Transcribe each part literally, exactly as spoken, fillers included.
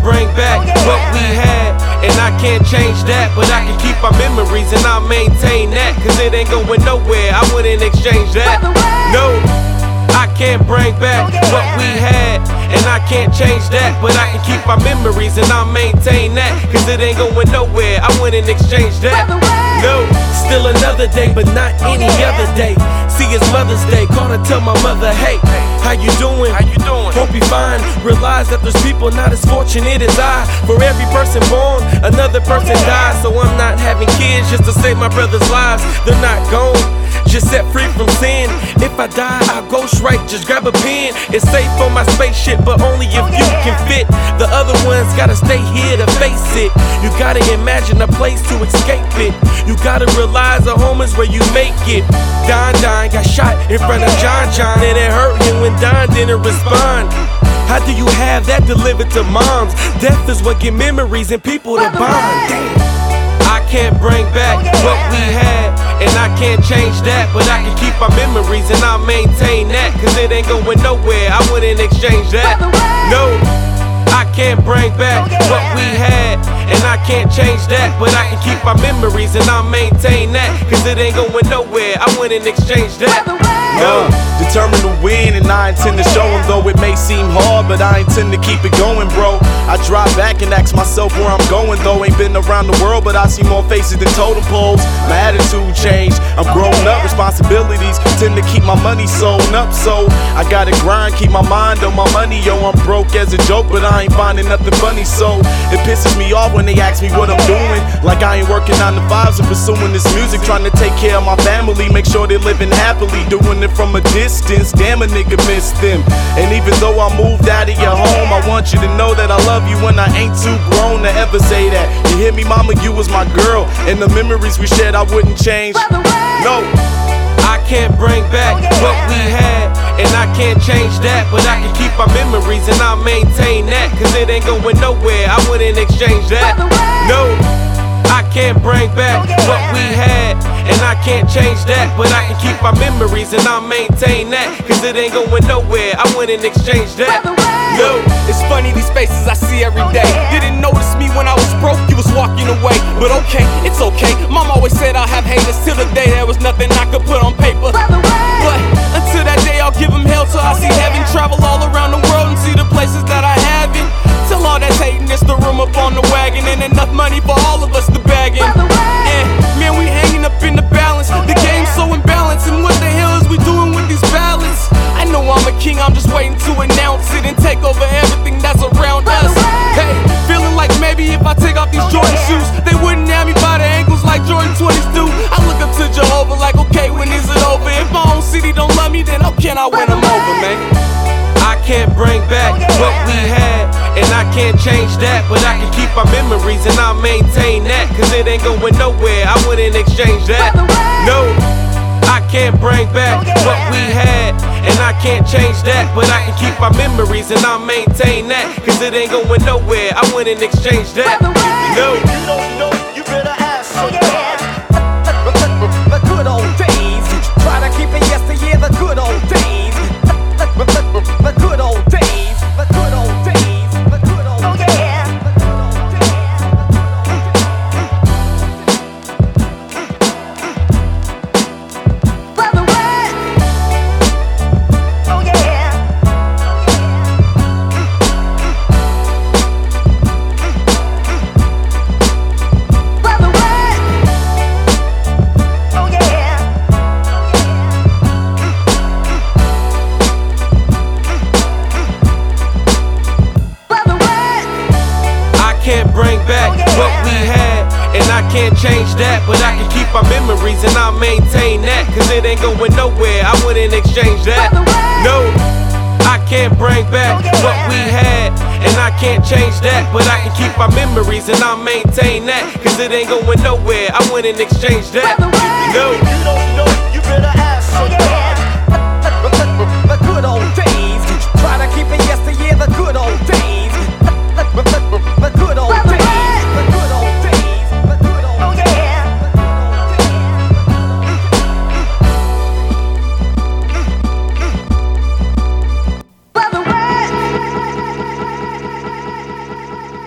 bring back what we had, and I can't change that, but I can keep our memories and I'll maintain that, cause it ain't going nowhere, I wouldn't exchange that. No, I can't bring back what we had, and I can't change that, but I can keep our memories and I'll maintain that, cause it ain't going nowhere, I wouldn't exchange that. No, still another day, but not any other day. See, it's Mother's Day, call to tell my mother, hey, how you doing? How you doing? Hope you fine. Realize that there's people not as fortunate as I. For every person born, another person dies. So I'm not having kids just to save my brother's lives. They're not gone, just set free from sin. If I die, I'll go straight, just grab a pen. It's safe on my spaceship, but only if you can fit. The other ones gotta stay here to face it. You gotta imagine a place to escape it. You gotta realize a home is where you make it. Don Don got shot in front of John John, and it hurt him when Don didn't respond. How do you have that delivered to moms? Death is what get memories and people to bond. Damn. I can't bring back what we had, and I can't change that, but I can keep our memories and I'll maintain that, cause it ain't going nowhere, I wouldn't exchange that. No, I can't bring back what we had, and I can't change that, but I can keep our memories and I'll maintain that, cause it ain't going nowhere, I wouldn't exchange that. No, determined to win, and I intend to show them, though it may seem hard, but I intend to keep it going, bro. I drive back and ask myself where I'm going, though. Ain't been around the world, but I see more faces than totem poles. My attitude changed, I'm grown up, responsibilities tend to keep my money sewn up, so I gotta grind, keep my mind on my money, yo. I'm broke as a joke, but I ain't finding nothing funny, so it pisses me off when they ask me what I'm doing. Like I ain't working nine to fives and pursuing this music, trying to take care of my family, make sure they're living happily, doing it from a distance. Damn, a nigga miss them. And even though I moved out of your home, I want you to know that I love you when I ain't too grown to ever say that. You hear me, mama? You was my girl, and the memories we shared I wouldn't change. No, I can't bring back what we had, and I can't change that, but I can keep our memories and I'll maintain that, cause it ain't going nowhere, I wouldn't exchange that. No, I can't bring back what we had, and I can't change that, but I can keep our memories and I'll maintain that, cause it ain't going nowhere, I wouldn't exchange that. No, it's funny these faces I see every day. Didn't notice me when I was broke, you was walking away. But okay, it's okay. Mom always said I'll have haters till the day there was nothing I could put on paper. But until that day I'll give them hell till I see heaven. Travel all around the world and see the places that I haven't. Tell all that's hating it's the room up on the wagon, and enough money for all of us to bag in. And man, we hanging up in the balance. The game's so imbalanced, and what the hell is we doing with these ballots? I know I'm a king, I'm just waiting to announce it and take over everything that's around us. Hey, feeling like maybe if I take off these Jordan shoes, they wouldn't have me by the ankles like Jordan twenties do. I look up to Jehovah like, okay, when is it over? If my own city don't love me, then how can I win them over, man? I can't bring back what we had, and I can't change that, but I can keep our memories and I'll maintain that, cause it ain't going nowhere, I wouldn't exchange that. No, I can't bring back what we had, and I can't change that, but I can keep our memories and I'll maintain that, cause it ain't going nowhere, I wouldn't exchange that. No, you don't know, you better ask somebody. The good old days, try to keep it yesteryear, the good old days. The good old days, the good old days, the good old days. Brother, what? Oh yeah. Brother, what? Oh yeah. can't bring back what we had, and I can't change that, but I can keep our memories and I'll maintain that, cause it ain't going nowhere, I wouldn't exchange that. No, I can't bring back what we had, and I can't change that, but I can keep our memories and I'll maintain that, cause it ain't going nowhere, I wouldn't exchange that. No, you don't know, you better ask somebody. The good old days, try to keep it yesteryear, the good old days. The good old days, the good old days, the good old days. Brother, what?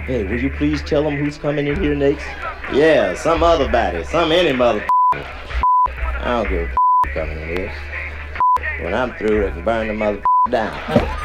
Hey, will you please tell them who's coming in here next? Yeah, some other body, some any mother. I don't give a who's coming in here. When I'm through, they can burn the mother down.